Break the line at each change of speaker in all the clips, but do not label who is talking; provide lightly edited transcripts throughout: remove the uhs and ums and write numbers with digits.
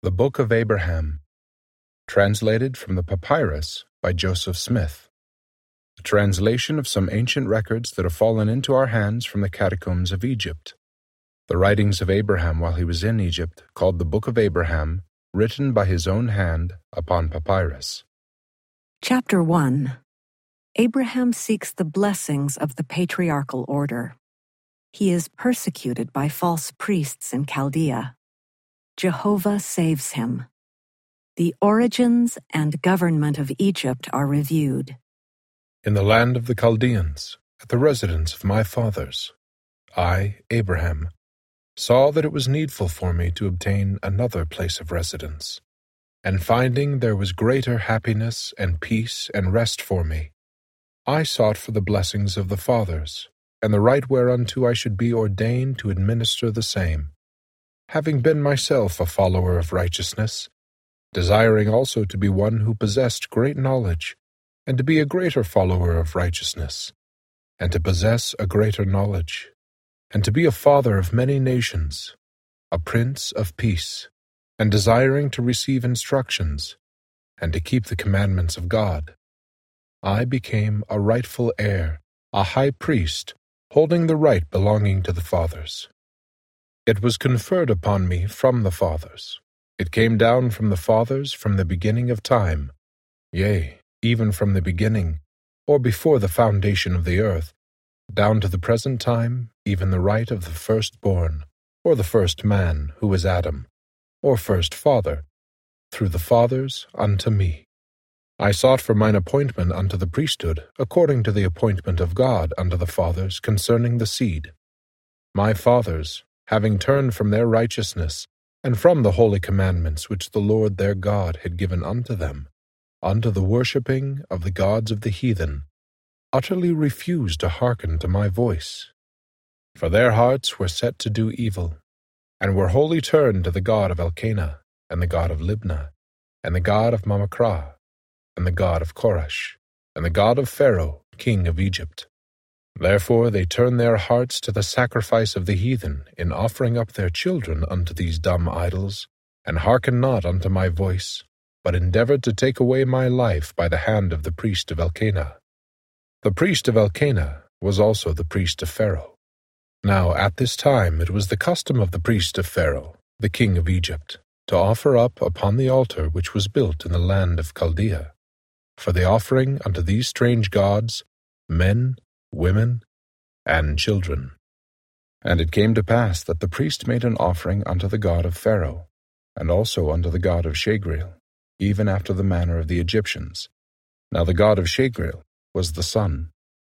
The Book of Abraham, translated from the Papyrus by Joseph Smith. A translation of some ancient records that have fallen into our hands from the catacombs of Egypt. The writings of Abraham while he was in Egypt, called the Book of Abraham, written by his own hand upon papyrus.
Chapter 1. Abraham seeks the blessings of the patriarchal order. He is persecuted by false priests in Chaldea. Jehovah saves him. The origins and government of Egypt are reviewed.
In the land of the Chaldeans, at the residence of my fathers, I, Abraham, saw that it was needful for me to obtain another place of residence, and finding there was greater happiness and peace and rest for me, I sought for the blessings of the fathers, and the right whereunto I should be ordained to administer the same, having been myself a follower of righteousness, desiring also to be one who possessed great knowledge, and to be a greater follower of righteousness, and to possess a greater knowledge, and to be a father of many nations, a prince of peace, and desiring to receive instructions, and to keep the commandments of God. I became a rightful heir, a high priest, holding the right belonging to the fathers. It was conferred upon me from the fathers. It came down from the fathers from the beginning of time, yea, even from the beginning, or before the foundation of the earth, down to the present time, even the right of the firstborn, or the first man, who is Adam, or first father, through the fathers unto me. I sought for mine appointment unto the priesthood, according to the appointment of God unto the fathers concerning the seed. My fathers, having turned from their righteousness, and from the holy commandments which the Lord their God had given unto them, unto the worshipping of the gods of the heathen, utterly refused to hearken to my voice. For their hearts were set to do evil, and were wholly turned to the god of Elkanah, and the god of Libnah, and the god of Mamachrah, and the god of Koresh, and the god of Pharaoh, king of Egypt. Therefore they turned their hearts to the sacrifice of the heathen in offering up their children unto these dumb idols, and hearkened not unto my voice, but endeavored to take away my life by the hand of the priest of Elkanah. The priest of Elkanah was also the priest of Pharaoh. Now at this time it was the custom of the priest of Pharaoh, the king of Egypt, to offer up upon the altar which was built in the land of Chaldea, for the offering unto these strange gods, men, women, and children. And it came to pass that the priest made an offering unto the god of Pharaoh, and also unto the god of Shagreel, even after the manner of the Egyptians. Now the god of Shagreel was the sun.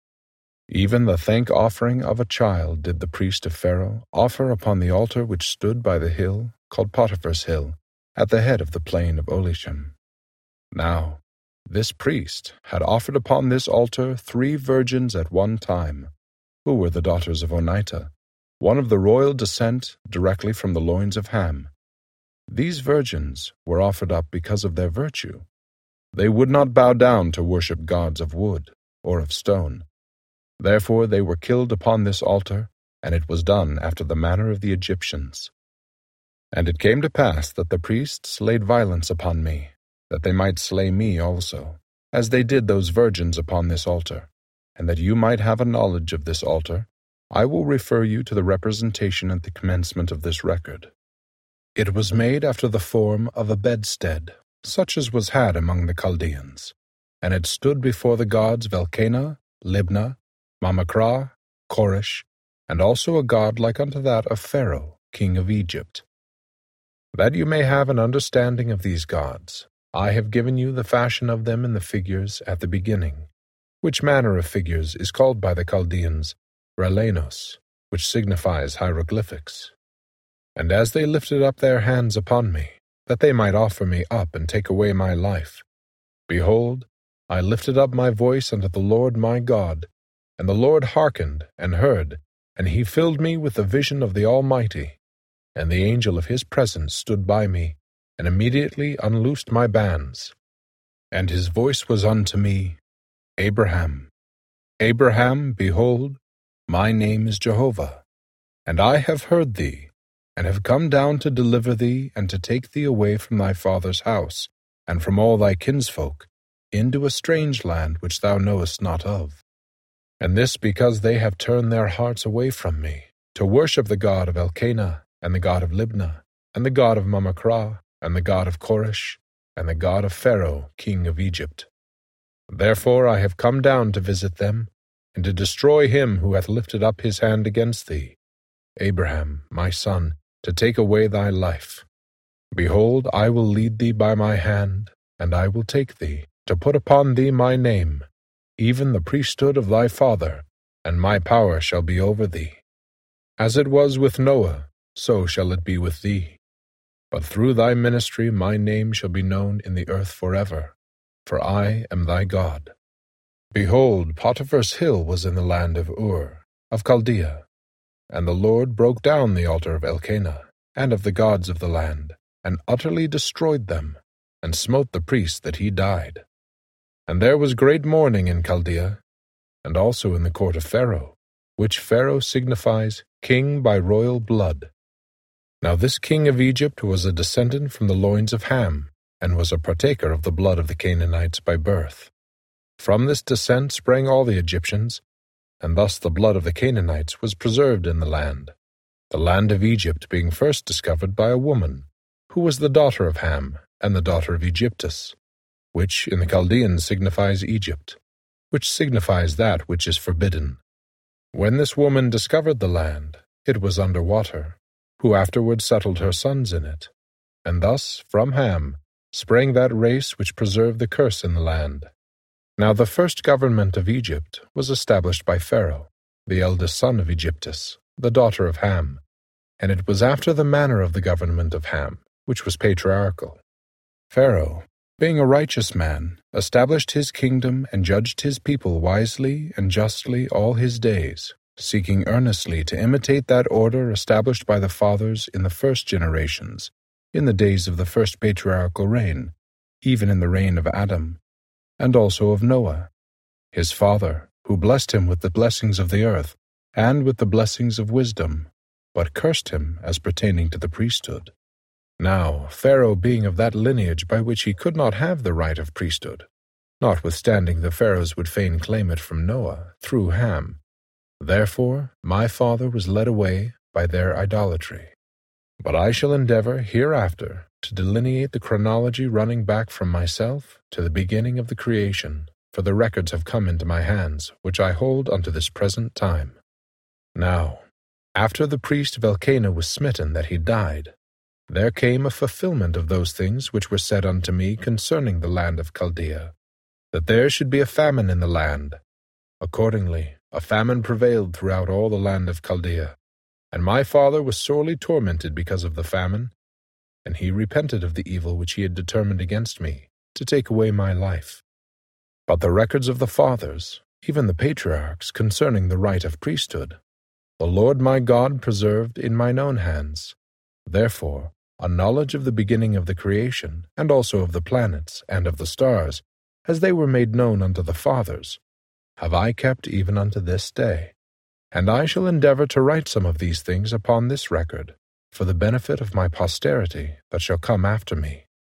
Even the thank offering of a child did the priest of Pharaoh offer upon the altar which stood by the hill called Potiphar's hill, at the head of the plain of Olishem. Now this priest had offered upon this altar 3 virgins at one time, who were the daughters of Onitah, one of the royal descent directly from the loins of Ham. These virgins were offered up because of their virtue. They would not bow down to worship gods of wood or of stone. Therefore they were killed upon this altar, and it was done after the manner of the Egyptians. And it came to pass that the priests laid violence upon me, that they might slay me also, as they did those virgins upon this altar. And that you might have a knowledge of this altar, I will refer you to the representation at the commencement of this record. It was made after the form of a bedstead, such as was had among the Chaldeans, and it stood before the gods of Elkanah, Libnah, Mamachrah, Koresh, and also a god like unto that of Pharaoh, king of Egypt. That you may have an understanding of these gods, I have given you the fashion of them in the figures at the beginning, which manner of figures is called by the Chaldeans Ralenos, which signifies hieroglyphics. And as they lifted up their hands upon me, that they might offer me up and take away my life, behold, I lifted up my voice unto the Lord my God, and the Lord hearkened and heard, and he filled me with the vision of the Almighty. And the angel of his presence stood by me, and immediately unloosed my bands. And his voice was unto me, Abraham. Abraham, behold, my name is Jehovah, and I have heard thee, and have come down to deliver thee and to take thee away from thy father's house, and from all thy kinsfolk, into a strange land which thou knowest not of. And this because they have turned their hearts away from me, to worship the god of Elkanah, and the god of Libnah, and the god of Mamacrah, and the god of Koresh, and the god of Pharaoh, king of Egypt. Therefore I have come down to visit them, and to destroy him who hath lifted up his hand against thee, Abraham, my son, to take away thy life. Behold, I will lead thee by my hand, and I will take thee, to put upon thee my name, even the priesthood of thy father, and my power shall be over thee. As it was with Noah, so shall it be with thee. But through thy ministry my name shall be known in the earth forever, for I am thy God. Behold, Potiphar's hill was in the land of Ur, of Chaldea, and the Lord broke down the altar of Elkanah, and of the gods of the land, and utterly destroyed them, and smote the priest that he died. And there was great mourning in Chaldea, and also in the court of Pharaoh, which Pharaoh signifies king by royal blood. Now this king of Egypt was a descendant from the loins of Ham, and was a partaker of the blood of the Canaanites by birth. From this descent sprang all the Egyptians, and thus the blood of the Canaanites was preserved in the land of Egypt being first discovered by a woman, who was the daughter of Ham, and the daughter of Egyptus, which in the Chaldeans signifies Egypt, which signifies that which is forbidden. When this woman discovered the land, it was under water, who afterward settled her sons in it, and thus from Ham sprang that race which preserved the curse in the land. Now the first government of Egypt was established by Pharaoh, the eldest son of Egyptus, the daughter of Ham, and it was after the manner of the government of Ham, which was patriarchal. Pharaoh, being a righteous man, established his kingdom and judged his people wisely and justly all his days, seeking earnestly to imitate that order established by the fathers in the first generations, in the days of the first patriarchal reign, even in the reign of Adam, and also of Noah, his father, who blessed him with the blessings of the earth, and with the blessings of wisdom, but cursed him as pertaining to the priesthood. Now Pharaoh being of that lineage by which he could not have the right of priesthood, notwithstanding the Pharaohs would fain claim it from Noah, through Ham, therefore my father was led away by their idolatry. But I shall endeavor hereafter to delineate the chronology running back from myself to the beginning of the creation, for the records have come into my hands, which I hold unto this present time. Now, after the priest of Elkanah was smitten that he died, there came a fulfillment of those things which were said unto me concerning the land of Chaldea, that there should be a famine in the land. Accordingly, a famine prevailed throughout all the land of Chaldea, and my father was sorely tormented because of the famine, and he repented of the evil which he had determined against me, to take away my life. But the records of the fathers, even the patriarchs, concerning the right of priesthood, the Lord my God preserved in mine own hands. Therefore, a knowledge of the beginning of the creation, and also of the planets, and of the stars, as they were made known unto the fathers, have I kept even unto this day. And I shall endeavor to write some of these things upon this record, for the benefit of my posterity that shall come after me.